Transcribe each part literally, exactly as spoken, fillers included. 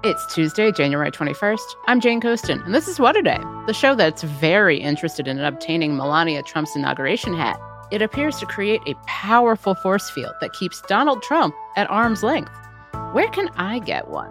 It's Tuesday, January twenty-first. I'm Jane Coaston, and this is What a Day, the show that's very interested in obtaining Melania Trump's inauguration hat. It appears to create a powerful force field that keeps Donald Trump at arm's length. Where can I get one?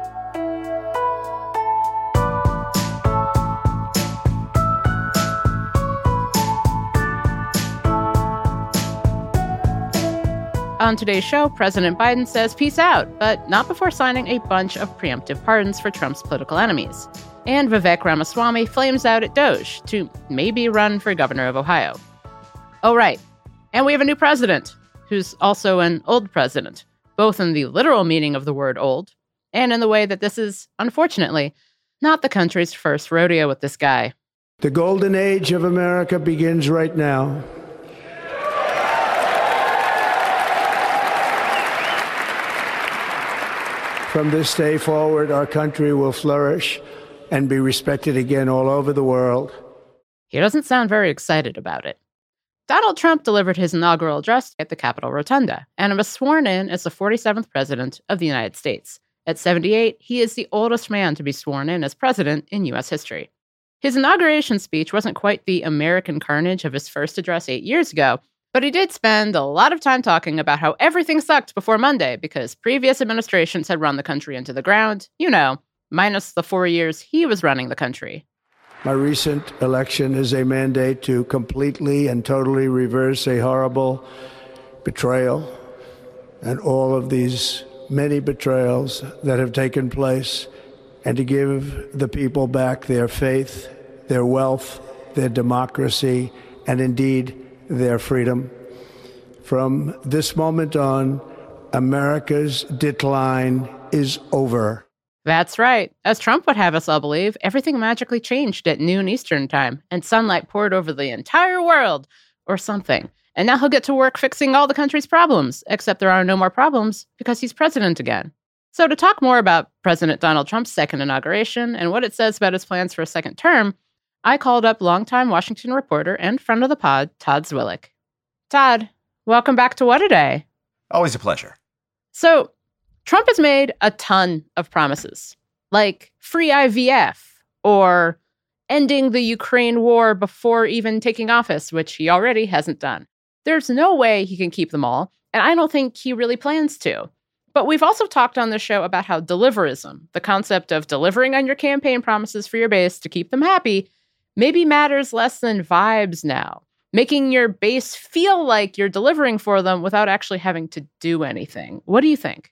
On today's show, President Biden says peace out, but not before signing a bunch of preemptive pardons for Trump's political enemies. And Vivek Ramaswamy flames out at Doge to maybe run for governor of Ohio. Oh, right. And we have a new president, who's also an old president, both in the literal meaning of the word old, and in the way that this is, unfortunately, not the country's first rodeo with this guy. The golden age of America begins right now. From this day forward, our country will flourish and be respected again all over the world. He doesn't sound very excited about it. Donald Trump delivered his inaugural address at the Capitol Rotunda and was sworn in as the forty-seventh president of the United States. At seventy-eight, he is the oldest man to be sworn in as president in U S history. His inauguration speech wasn't quite the American carnage of his first address eight years ago, but he did spend a lot of time talking about how everything sucked before Monday because previous administrations had run the country into the ground, you know, minus the four years he was running the country. My recent election is a mandate to completely and totally reverse a horrible betrayal and all of these many betrayals that have taken place, and to give the people back their faith, their wealth, their democracy, and indeed their freedom. From this moment on, America's decline is over. That's right. As Trump would have us all believe, everything magically changed at noon Eastern time, and sunlight poured over the entire world, or something. And now he'll get to work fixing all the country's problems, except there are no more problems because he's president again. So to talk more about President Donald Trump's second inauguration and what it says about his plans for a second term, I called up longtime Washington reporter and friend of the pod, Todd Zwillich. Todd, welcome back to What a Day. Always a pleasure. So, Trump has made a ton of promises, like free I V F or ending the Ukraine war before even taking office, which he already hasn't done. There's no way he can keep them all, and I don't think he really plans to. But we've also talked on the show about how deliverism, the concept of delivering on your campaign promises for your base to keep them happy, maybe matters less than vibes now, making your base feel like you're delivering for them without actually having to do anything. What do you think?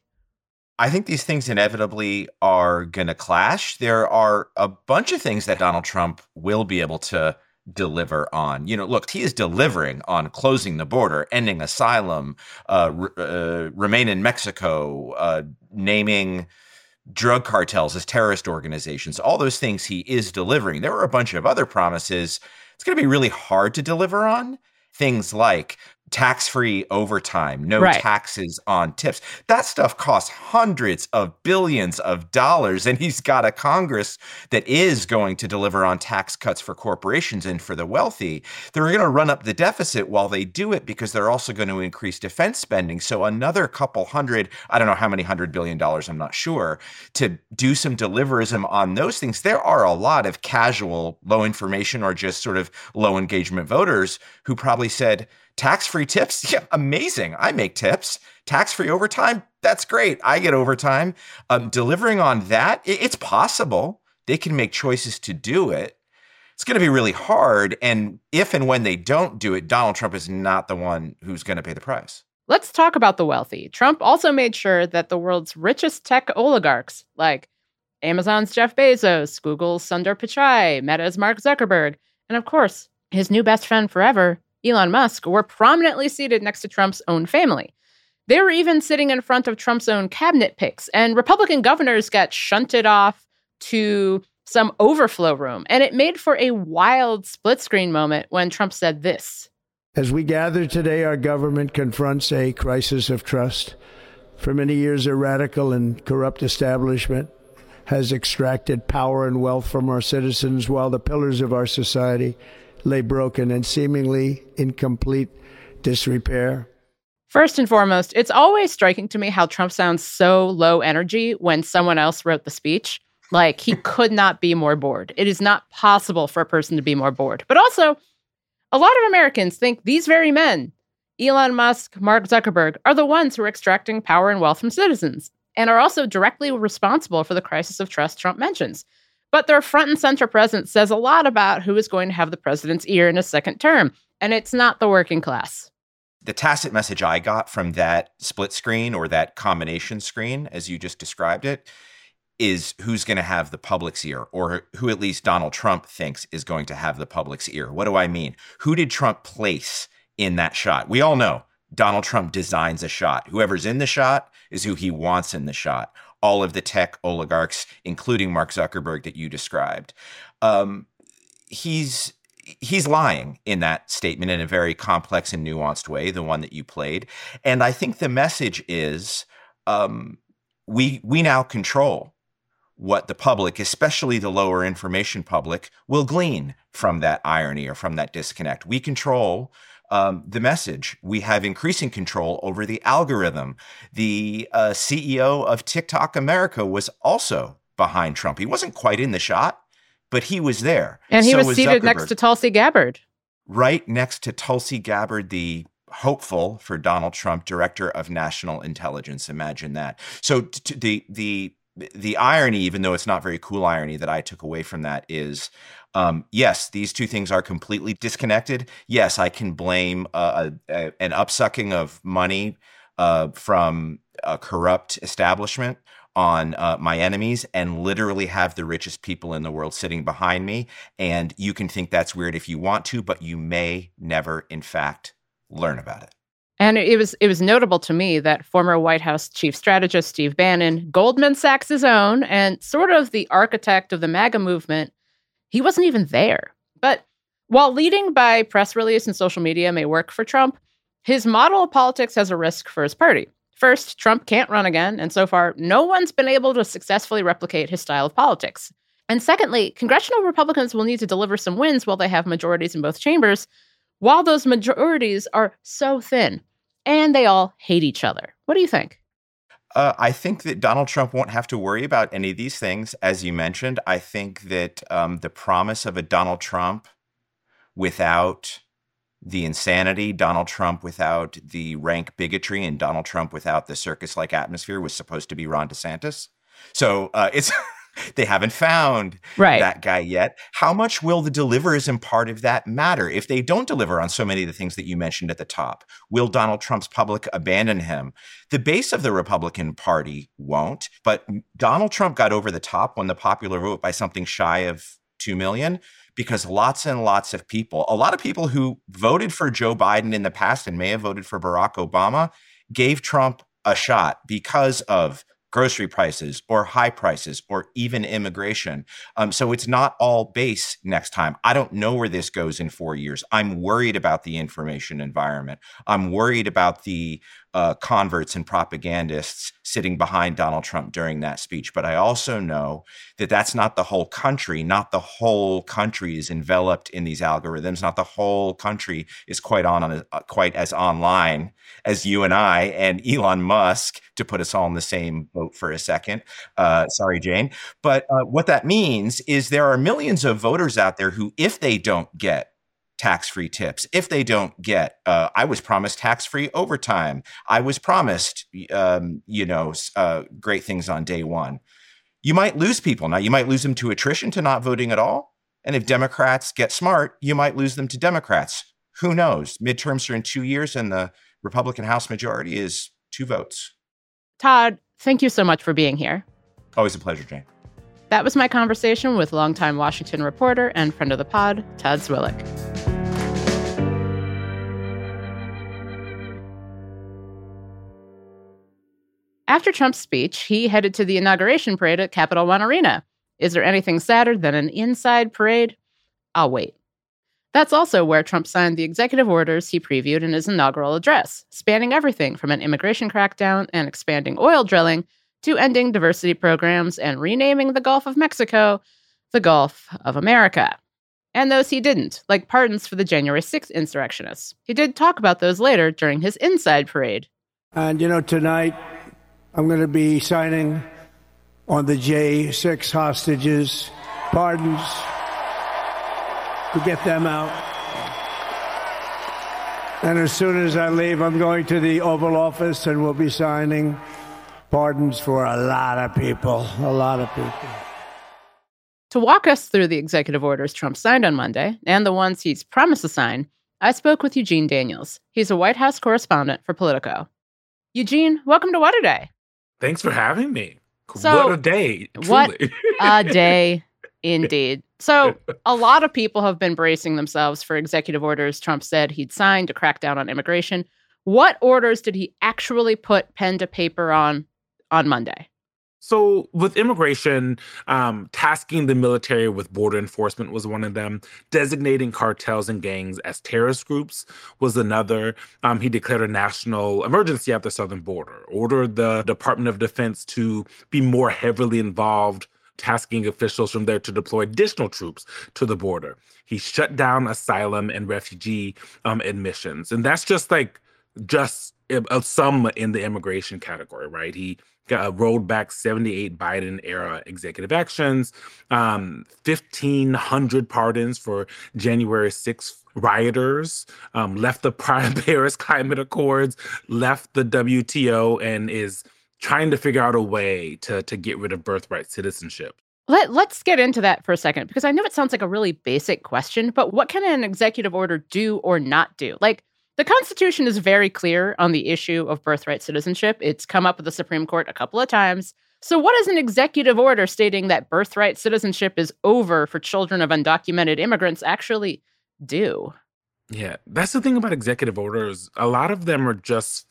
I think these things inevitably are going to clash. There are a bunch of things that Donald Trump will be able to deliver on. You know, look, he is delivering on closing the border, ending asylum, uh, uh, remain in Mexico, uh, naming drug cartels as terrorist organizations. All those things he is delivering. There were a bunch of other promises it's going to be really hard to deliver on. Things like tax-free overtime, no right. taxes on tips. That stuff costs hundreds of billions of dollars, and he's got a Congress that is going to deliver on tax cuts for corporations and for the wealthy. They're going to run up the deficit while they do it because they're also going to increase defense spending. So another couple hundred, I don't know how many hundred billion dollars, I'm not sure, to do some deliverism on those things. There are a lot of casual, low information or just sort of low engagement voters who probably said, tax-free tips? Yeah, amazing. I make tips. Tax-free overtime? That's great. I get overtime. Um, delivering on that, it, it's possible. They can make choices to do it. It's going to be really hard. And if and when they don't do it, Donald Trump is not the one who's going to pay the price. Let's talk about the wealthy. Trump also made sure that the world's richest tech oligarchs, like Amazon's Jeff Bezos, Google's Sundar Pichai, Meta's Mark Zuckerberg, and of course, his new best friend forever, Elon Musk, were prominently seated next to Trump's own family. They were even sitting in front of Trump's own cabinet picks, and Republican governors got shunted off to some overflow room. And it made for a wild split screen moment when Trump said this. As we gather today, our government confronts a crisis of trust. For many years, a radical and corrupt establishment has extracted power and wealth from our citizens while the pillars of our society lay broken and seemingly in complete disrepair. First and foremost, it's always striking to me how Trump sounds so low energy when someone else wrote the speech. Like, he could not be more bored. It is not possible for a person to be more bored. But also, a lot of Americans think these very men, Elon Musk, Mark Zuckerberg, are the ones who are extracting power and wealth from citizens and are also directly responsible for the crisis of trust Trump mentions. But their front and center presence says a lot about who is going to have the president's ear in a second term, and it's not the working class. The tacit message I got from that split screen or that combination screen, as you just described it, is who's going to have the public's ear, or who at least Donald Trump thinks is going to have the public's ear. What do I mean? Who did Trump place in that shot? We all know Donald Trump designs a shot. Whoever's in the shot is who he wants in the shot. All of the tech oligarchs, including Mark Zuckerberg that you described. Um, he's he's lying in that statement in a very complex and nuanced way, the one that you played. And I think the message is um, we we now control what the public, especially the lower information public, will glean from that irony or from that disconnect. We control um, the message. We have increasing control over the algorithm. The uh, C E O of TikTok America was also behind Trump. He wasn't quite in the shot, but he was there. And he so was, was seated Zuckerberg. next to Tulsi Gabbard. Right next to Tulsi Gabbard, the hopeful for Donald Trump, director of national intelligence. Imagine that. So t- the the the irony, even though it's not very cool irony that I took away from that, is um, yes, these two things are completely disconnected. Yes, I can blame uh, a, a, an upsucking of money uh, from a corrupt establishment on uh, my enemies and literally have the richest people in the world sitting behind me. And you can think that's weird if you want to, but you may never, in fact, learn about it. And it was it was notable to me that former White House chief strategist Steve Bannon, Goldman Sachs' own, and sort of the architect of the MAGA movement, he wasn't even there. But while leading by press release and social media may work for Trump, his model of politics has a risk for his party. First, Trump can't run again, and so far, no one's been able to successfully replicate his style of politics. And secondly, congressional Republicans will need to deliver some wins while they have majorities in both chambers, while those majorities are so thin, and they all hate each other. What do you think? Uh, I think that Donald Trump won't have to worry about any of these things, as you mentioned. I think that um, the promise of a Donald Trump without the insanity, Donald Trump without the rank bigotry, and Donald Trump without the circus-like atmosphere was supposed to be Ron DeSantis. So uh, it's they haven't found right. that guy yet. How much will the deliverism part of that matter? If they don't deliver on so many of the things that you mentioned at the top, will Donald Trump's public abandon him? The base of the Republican Party won't, but Donald Trump got over the top on the popular vote by something shy of two million. Because lots and lots of people, a lot of people who voted for Joe Biden in the past and may have voted for Barack Obama, gave Trump a shot because of grocery prices or high prices or even immigration. Um, so it's not all base next time. I don't know where this goes in four years. I'm worried about the information environment. I'm worried about the uh, converts and propagandists sitting behind Donald Trump during that speech. But I also know that that's not the whole country. Not the whole country is enveloped in these algorithms. Not the whole country is quite on, on uh, quite as online as you and I and Elon Musk, to put us all in the same boat for a second. Uh, sorry, Jane. But uh, what that means is there are millions of voters out there who, if they don't get tax-free tips, if they don't get, uh, I was promised tax-free overtime, I was promised, um, you know, uh, great things on day one. You might lose people. Now, you might lose them to attrition, to not voting at all. And if Democrats get smart, you might lose them to Democrats. Who knows? Midterms are in two years and the Republican House majority is two votes. Todd, thank you so much for being here. Always a pleasure, Jane. That was my conversation with longtime Washington reporter and friend of the pod, Todd Zwillich. After Trump's speech, he headed to the inauguration parade at Capital One Arena. Is there anything sadder than an inside parade? I'll wait. That's also where Trump signed the executive orders he previewed in his inaugural address, spanning everything from an immigration crackdown and expanding oil drilling to ending diversity programs and renaming the Gulf of Mexico the Gulf of America. and those he didn't, like pardons for the January sixth insurrectionists. He did talk about those later during his Inside Parade. And, you know, tonight I'm going to be signing on the J six hostages, pardons to get them out. And as soon as I leave, I'm going to the Oval Office and we'll be signing pardons for a lot of people, a lot of people. To walk us through the executive orders Trump signed on Monday and the ones he's promised to sign, I spoke with Eugene Daniels. He's a White House correspondent for Politico. Eugene, welcome to What a Day. Thanks for having me. So, what a day. Truly. What a day, indeed. So a lot of people have been bracing themselves for executive orders Trump said he'd signed to crack down on immigration. What orders did he actually put pen to paper on on Monday? So with immigration, um, tasking the military with border enforcement was one of them. Designating cartels and gangs as terrorist groups was another. Um, he declared a national emergency at the southern border, ordered the Department of Defense to be more heavily involved, tasking officials from there to deploy additional troops to the border. He shut down asylum and refugee um, admissions. And that's just like just a, some in the immigration category, right? He got, rolled back seventy-eight Biden-era executive actions, um, fifteen hundred pardons for January sixth rioters, um, left the Paris Climate Accords, left the W T O, and is trying to figure out a way to, to get rid of birthright citizenship. Let, let's get into that for a second, because I know it sounds like a really basic question, but what can an executive order do or not do? Like, the Constitution is very clear on the issue of birthright citizenship. It's come up with the Supreme Court a couple of times. So what does an executive order stating that birthright citizenship is over for children of undocumented immigrants actually do? Yeah, that's the thing about executive orders. A lot of them are just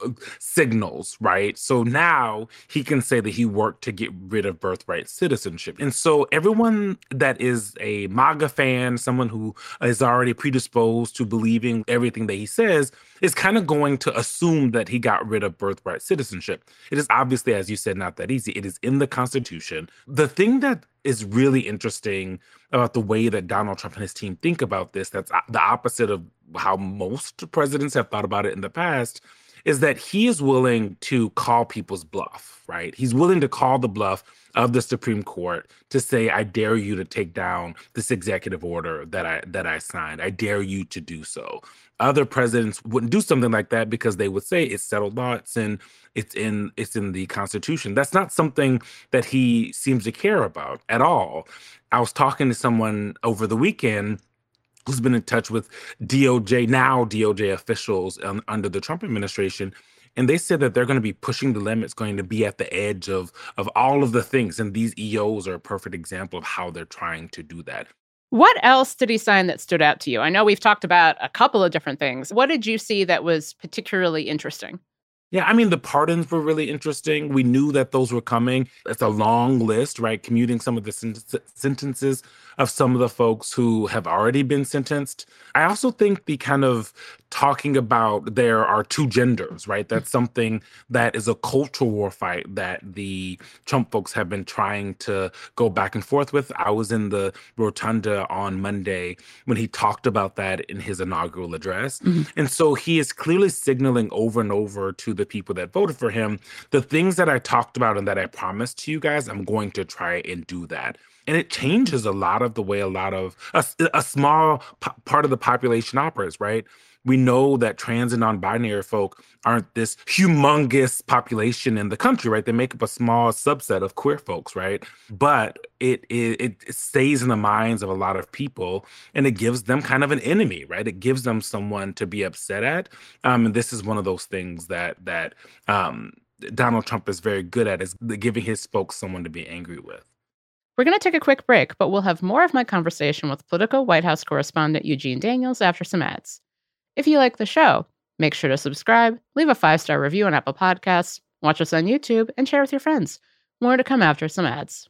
signals, right? So now he can say that he worked to get rid of birthright citizenship. And so everyone that is a MAGA fan, someone who is already predisposed to believing everything that he says, is kind of going to assume that he got rid of birthright citizenship. It is obviously, as you said, not that easy. It is in the Constitution. The thing that is really interesting about the way that Donald Trump and his team think about this, that's the opposite of how most presidents have thought about it in the past, is that he is willing to call people's bluff, right? He's willing to call the bluff of the Supreme Court to say, I dare you to take down this executive order that I that I signed. I dare you to do so. Other presidents wouldn't do something like that because they would say it's settled law, it's in, it's in, it's in the Constitution. That's not something that he seems to care about at all. I was talking to someone over the weekend who's been in touch with D O J, now D O J officials um, under the Trump administration. And they said that they're going to be pushing the limits, going to be at the edge of, of all of the things. And these E Os are a perfect example of how they're trying to do that. What else did he sign that stood out to you? I know we've talked about a couple of different things. What did you see that was particularly interesting? Yeah, I mean, the pardons were really interesting. We knew that those were coming. It's a long list, right? Commuting some of the sen- sentences of some of the folks who have already been sentenced. I also think the kind of talking about there are two genders, right? That's something that is a cultural war fight that the Trump folks have been trying to go back and forth with. I was in the rotunda on Monday when he talked about that in his inaugural address. Mm-hmm. And so he is clearly signaling over and over to the people that voted for him, the things that I talked about and that I promised to you guys, I'm going to try and do that. And it changes a lot of the way a lot of, a, a small po- part of the population operates, right? We know that trans and non-binary folk aren't this humongous population in the country, right? They make up a small subset of queer folks, right? But it, it it stays in the minds of a lot of people, and it gives them kind of an enemy, right? It gives them someone to be upset at. Um, and this is one of those things that that um, Donald Trump is very good at, is giving his folks someone to be angry with. We're going to take a quick break, but we'll have more of my conversation with Politico White House correspondent Eugene Daniels after some ads. If you like the show, make sure to subscribe, leave a five-star review on Apple Podcasts, watch us on YouTube, and share with your friends. More to come after some ads.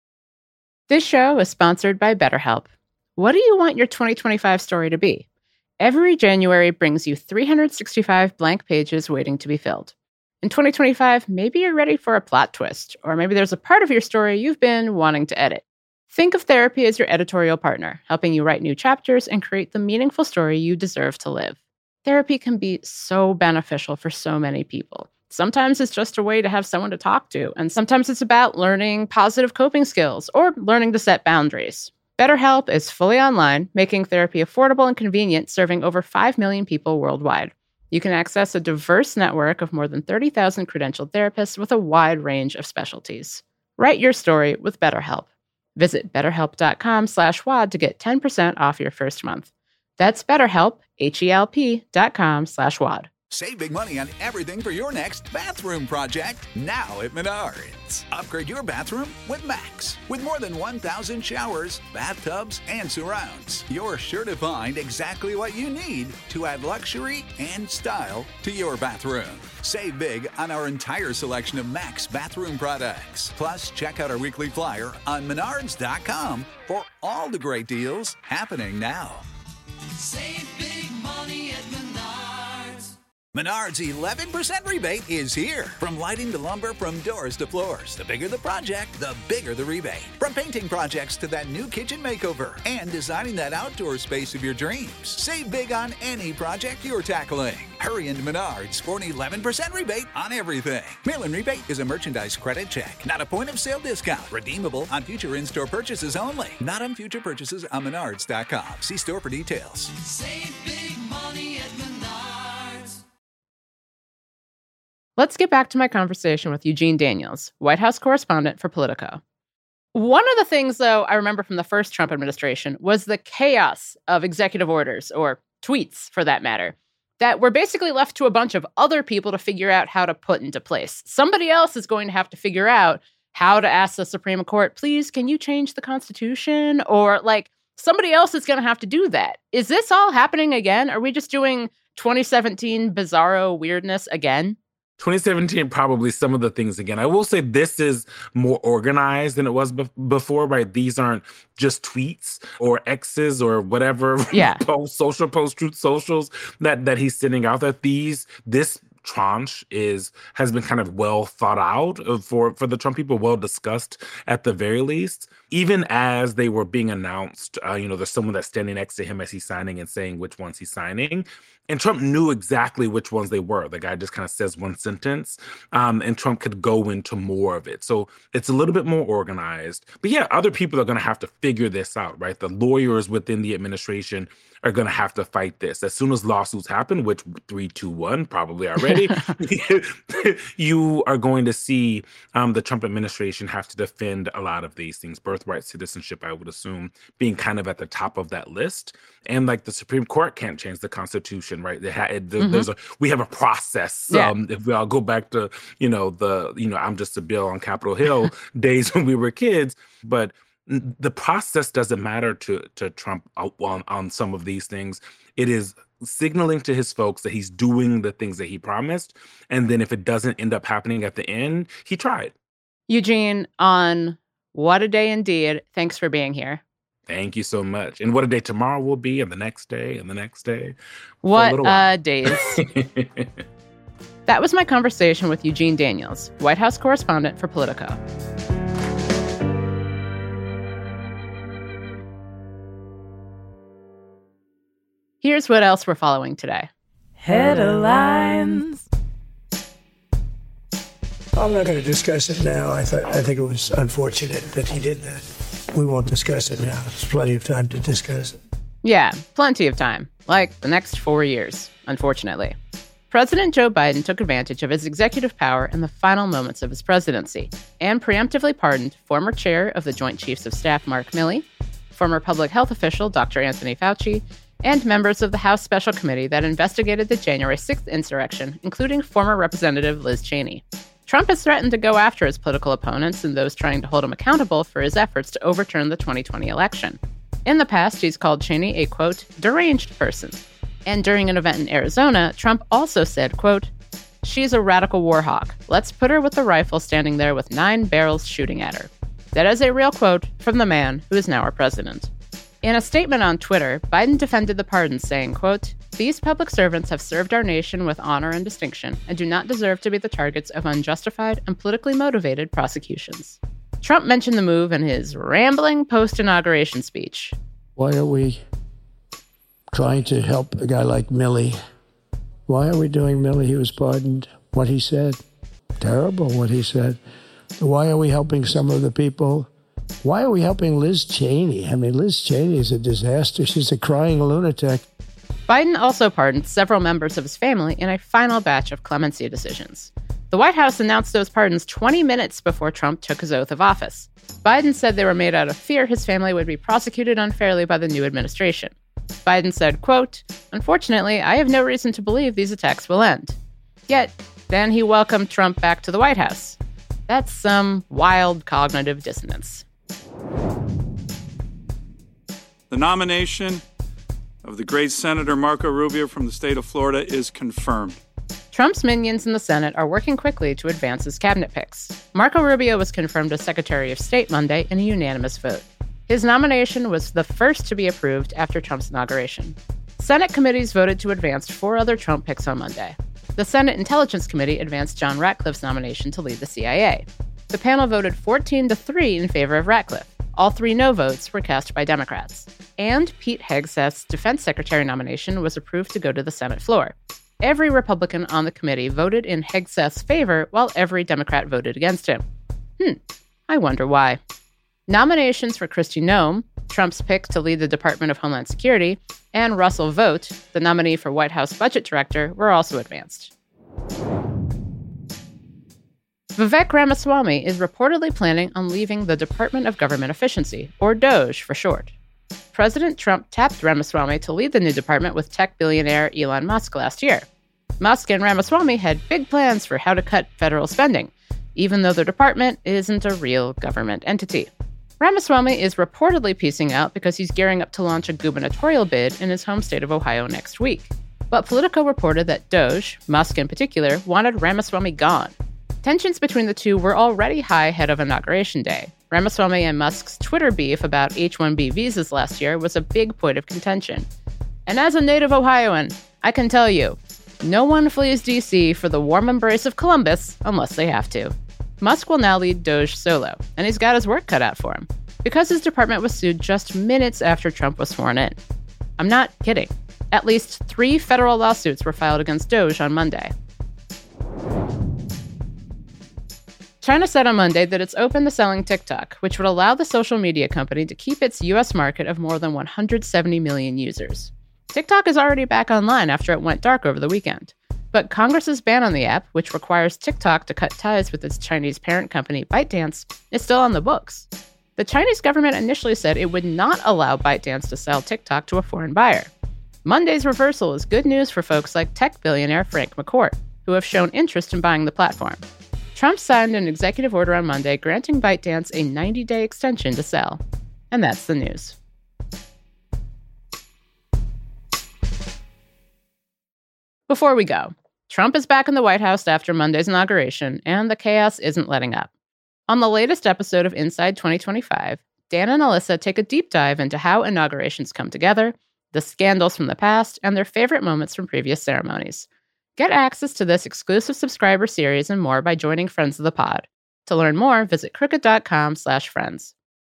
This show is sponsored by BetterHelp. What do you want your twenty twenty-five story to be? Every January brings you three hundred sixty-five blank pages waiting to be filled. In twenty twenty-five, maybe you're ready for a plot twist, or maybe there's a part of your story you've been wanting to edit. Think of therapy as your editorial partner, helping you write new chapters and create the meaningful story you deserve to live. Therapy can be so beneficial for so many people. Sometimes it's just a way to have someone to talk to, and sometimes it's about learning positive coping skills or learning to set boundaries. BetterHelp is fully online, making therapy affordable and convenient, serving over five million people worldwide. You can access a diverse network of more than thirty thousand credentialed therapists with a wide range of specialties. Write your story with BetterHelp. Visit betterhelp.com slash WAD to get ten percent off your first month. That's BetterHelp, H-E-L-P dot com slash WAD. Save big money on everything for your next bathroom project now at Menards. Upgrade your bathroom with Max. With more than one thousand showers, bathtubs, and surrounds, you're sure to find exactly what you need to add luxury and style to your bathroom. Save big on our entire selection of Max bathroom products. Plus, check out our weekly flyer on menards dot com for all the great deals happening now. Save big money at Menards. Menards' eleven percent rebate is here. From lighting to lumber, from doors to floors. The bigger the project, the bigger the rebate. From painting projects to that new kitchen makeover and designing that outdoor space of your dreams. Save big on any project you're tackling. Hurry into Menards for an eleven percent rebate on everything. Mail-in rebate is a merchandise credit check, not a point-of-sale discount. Redeemable on future in-store purchases only. Not on future purchases on menards dot com. See store for details. Save big money at Menards. Let's get back to my conversation with Eugene Daniels, White House correspondent for Politico. One of the things, though, I remember from the first Trump administration was the chaos of executive orders, or tweets for that matter, that were basically left to a bunch of other people to figure out how to put into place. Somebody else is going to have to figure out how to ask the Supreme Court, please, can you change the Constitution? Or, like, somebody else is going to have to do that. Is this all happening again? Are we just doing twenty seventeen bizarro weirdness again? twenty seventeen, probably some of the things again. I will say this is more organized than it was be- before, right? These aren't just tweets or X's or whatever, yeah. post, social post, truth socials that, that he's sending out. That these, this tranche is has been kind of well thought out for, for the Trump people, well discussed at the very least. Even as they were being announced, uh, you know, there's someone that's standing next to him as he's signing and saying which ones he's signing. And Trump knew exactly which ones they were. The guy just kind of says one sentence, um, and Trump could go into more of it. So it's a little bit more organized. But yeah, other people are going to have to figure this out, right? The lawyers within the administration are going to have to fight this. As soon as lawsuits happen, which three, two, one probably already, you are going to see um, the Trump administration have to defend a lot of these things. Birthright citizenship, I would assume, being kind of at the top of that list. And like the Supreme Court can't change the Constitution, right? They ha- it, Mm-hmm. There's a we have a process. Yeah. Um, if we all go back to, you know, the, you know, I'm just a bill on Capitol Hill days when we were kids, but the process doesn't matter to to Trump on, on some of these things. It is signaling to his folks that he's doing the things that he promised. And then if it doesn't end up happening at the end, he tried. Eugene, on What a Day Indeed, thanks for being here. Thank you so much. And what a day tomorrow will be, and the next day, and the next day. What a days. That was my conversation with Eugene Daniels, White House correspondent for Politico. Here's what else we're following today. Headlines. I'm not going to discuss it now. I, th- I think it was unfortunate that he did that. We won't discuss it now. There's plenty of time to discuss it. Yeah, plenty of time. Like the next four years, unfortunately. President Joe Biden took advantage of his executive power in the final moments of his presidency and preemptively pardoned former chair of the Joint Chiefs of Staff Mark Milley, former public health official Doctor Anthony Fauci, and members of the House Special Committee that investigated the January sixth insurrection, including former Representative Liz Cheney. Trump has threatened to go after his political opponents and those trying to hold him accountable for his efforts to overturn the twenty twenty election. In the past, he's called Cheney a, quote, deranged person. And during an event in Arizona, Trump also said, quote, she's a radical war hawk. Let's put her with the rifle standing there with nine barrels shooting at her. That is a real quote from the man who is now our president. In a statement on Twitter, Biden defended the pardons, saying, quote, "These public servants have served our nation with honor and distinction and do not deserve to be the targets of unjustified and politically motivated prosecutions." Trump mentioned the move in his rambling post-inauguration speech. Why are we trying to help a guy like Milley? Why are we doing Milley? He was pardoned. What he said, terrible what he said. Why are we helping some of the people? Why are we helping Liz Cheney? I mean, Liz Cheney is a disaster. She's a crying lunatic. Biden also pardoned several members of his family in a final batch of clemency decisions. The White House announced those pardons twenty minutes before Trump took his oath of office. Biden said they were made out of fear his family would be prosecuted unfairly by the new administration. Biden said, quote, "Unfortunately, I have no reason to believe these attacks will end." Yet, then he welcomed Trump back to the White House. That's some wild cognitive dissonance. The nomination of the great Senator Marco Rubio from the state of Florida is confirmed. Trump's minions in the Senate are working quickly to advance his cabinet picks. Marco Rubio was confirmed as Secretary of State Monday in a unanimous vote. His nomination was the first to be approved after Trump's inauguration. Senate committees voted to advance four other Trump picks on Monday. The Senate Intelligence Committee advanced John Ratcliffe's nomination to lead the C I A. The panel voted fourteen to three in favor of Ratcliffe. All three no votes were cast by Democrats. And Pete Hegseth's defense secretary nomination was approved to go to the Senate floor. Every Republican on the committee voted in Hegseth's favor, while every Democrat voted against him. Hmm, I wonder why. Nominations for Kristi Noem, Trump's pick to lead the Department of Homeland Security, and Russell Vought, the nominee for White House Budget Director, were also advanced. Vivek Ramaswamy is reportedly planning on leaving the Department of Government Efficiency, or DOGE for short. President Trump tapped Ramaswamy to lead the new department with tech billionaire Elon Musk last year. Musk and Ramaswamy had big plans for how to cut federal spending, even though the department isn't a real government entity. Ramaswamy is reportedly piecing out because he's gearing up to launch a gubernatorial bid in his home state of Ohio next week. But Politico reported that DOGE, Musk in particular, wanted Ramaswamy gone. Tensions between the two were already high ahead of Inauguration Day. Ramaswamy and Musk's Twitter beef about H one B visas last year was a big point of contention. And as a native Ohioan, I can tell you, no one flees D C for the warm embrace of Columbus unless they have to. Musk will now lead DOGE solo, and he's got his work cut out for him, because his department was sued just minutes after Trump was sworn in. I'm not kidding. At least three federal lawsuits were filed against DOGE on Monday. China said on Monday that it's open to selling TikTok, which would allow the social media company to keep its U S market of more than one hundred seventy million users. TikTok is already back online after it went dark over the weekend. But Congress's ban on the app, which requires TikTok to cut ties with its Chinese parent company ByteDance, is still on the books. The Chinese government initially said it would not allow ByteDance to sell TikTok to a foreign buyer. Monday's reversal is good news for folks like tech billionaire Frank McCourt, who have shown interest in buying the platform. Trump signed an executive order on Monday granting ByteDance a ninety-day extension to sell. And that's the news. Before we go, Trump is back in the White House after Monday's inauguration, and the chaos isn't letting up. On the latest episode of Inside twenty twenty-five, Dan and Alyssa take a deep dive into how inaugurations come together, the scandals from the past, and their favorite moments from previous ceremonies. Get access to this exclusive subscriber series and more by joining Friends of the Pod. To learn more, visit crooked.com slash friends.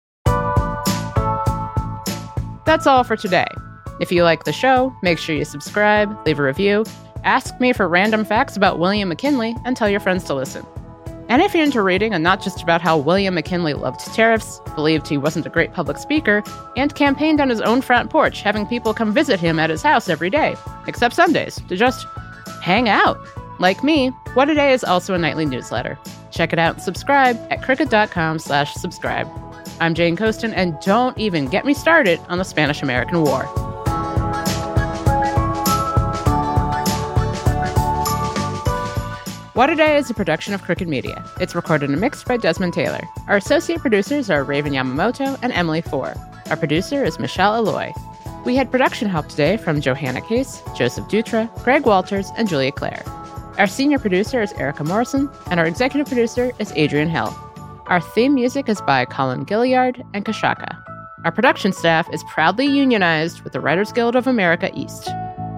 That's all for today. If you like the show, make sure you subscribe, leave a review, ask me for random facts about William McKinley, and tell your friends to listen. And if you're into reading and not just about how William McKinley loved tariffs, believed he wasn't a great public speaker, and campaigned on his own front porch, having people come visit him at his house every day, except Sundays, to just hang out. Like me, What a Day is also a nightly newsletter. Check it out and subscribe at crooked.com slash subscribe. I'm Jane Coaston, and don't even get me started on the Spanish-American War. What a Day is a production of Crooked Media. It's recorded and mixed by Desmond Taylor. Our associate producers are Raven Yamamoto and Emily Four. Our producer is Michelle Alloy. We had production help today from Johanna Case, Joseph Dutra, Greg Walters, and Julia Clare. Our senior producer is Erica Morrison, and our executive producer is Adrian Hill. Our theme music is by Colin Gilliard and Kashaka. Our production staff is proudly unionized with the Writers Guild of America East.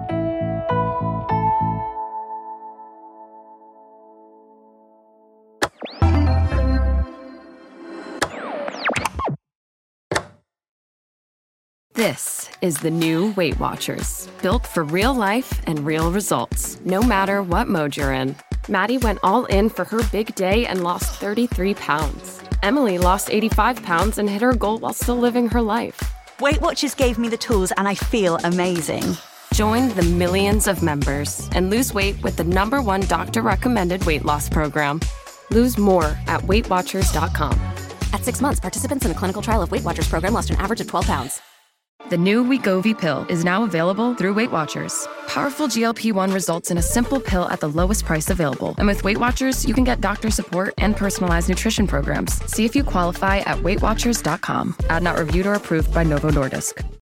This is the new Weight Watchers, built for real life and real results, no matter what mode you're in. Maddie went all in for her big day and lost thirty-three pounds. Emily lost eighty-five pounds and hit her goal while still living her life. Weight Watchers gave me the tools and I feel amazing. Join the millions of members and lose weight with the number one doctor-recommended weight loss program. Lose more at weight watchers dot com. At six months, participants in a clinical trial of Weight Watchers program lost an average of twelve pounds. The new Wegovy pill is now available through Weight Watchers. Powerful G L P one results in a simple pill at the lowest price available. And with Weight Watchers, you can get doctor support and personalized nutrition programs. See if you qualify at weight watchers dot com. Ad not reviewed or approved by Novo Nordisk.